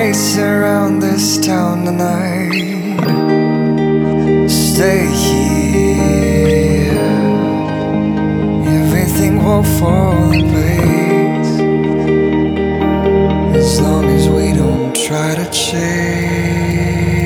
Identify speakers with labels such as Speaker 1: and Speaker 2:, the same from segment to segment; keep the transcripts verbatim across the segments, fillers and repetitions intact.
Speaker 1: race around this town tonight. Stay here, everything will fall in place as long as we don't try to change.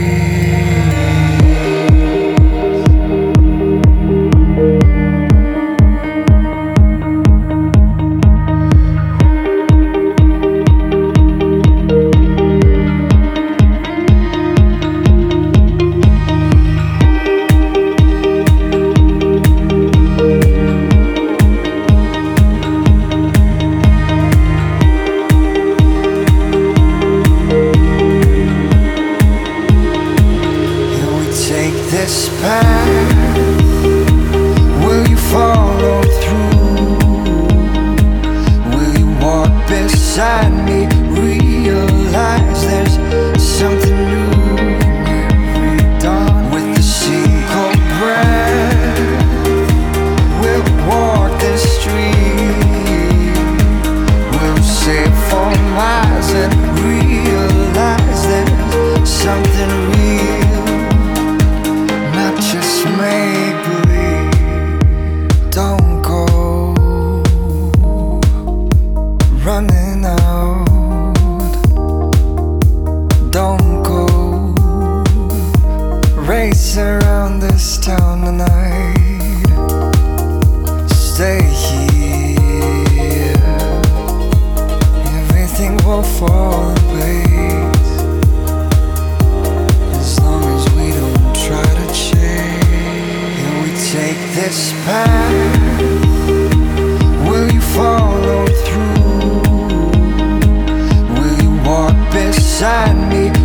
Speaker 1: This path, will you follow through? Will you walk beside me? Realize there's something new in every dawn. With the sea cold breath, we'll walk the street. We'll sail for miles and realize there's something real. Just make believe. Don't go running out. Don't go race around this town tonight. Stay here, everything will fall in place as long as we don't try to change. Take this path, will you follow through? Will you walk beside me?